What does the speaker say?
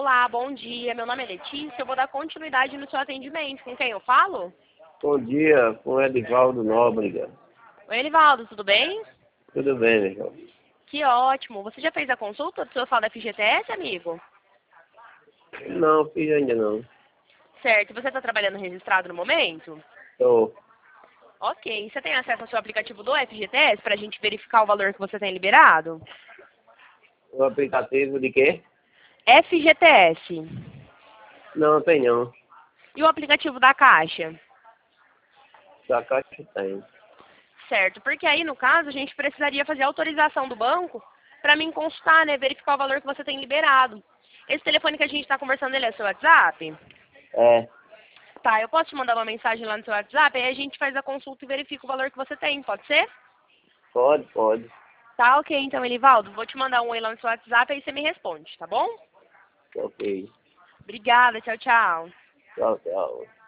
Olá, bom dia. Meu nome é Letícia. Eu vou dar continuidade no seu atendimento. Com quem eu falo? Bom dia, com o Edivaldo Nóbrega. Oi, Elivaldo, tudo bem? Tudo bem, meu irmão? Que ótimo. Você já fez a consulta do seu sal da FGTS, amigo? Não, fiz ainda não. Certo. Você está trabalhando registrado no momento? Tô. Ok. Você tem acesso ao seu aplicativo do FGTS para a gente verificar o valor que você tem liberado? O aplicativo de quê? FGTS. Não, tem não. E o aplicativo da Caixa? Da Caixa tem. Certo. Porque aí, no caso, a gente precisaria fazer a autorização do banco para mim consultar, né? Verificar o valor que você tem liberado. Esse telefone que a gente está conversando, ele é seu WhatsApp? É, Tá, eu posso te mandar uma mensagem lá no seu WhatsApp, aí a gente faz a consulta e verifica o valor que você tem, pode ser? pode. Tá, ok, então, Elivaldo, vou te mandar um oi lá no seu WhatsApp, aí você me responde, tá bom? Ok. Obrigada, tchau, tchau. Tchau, tchau.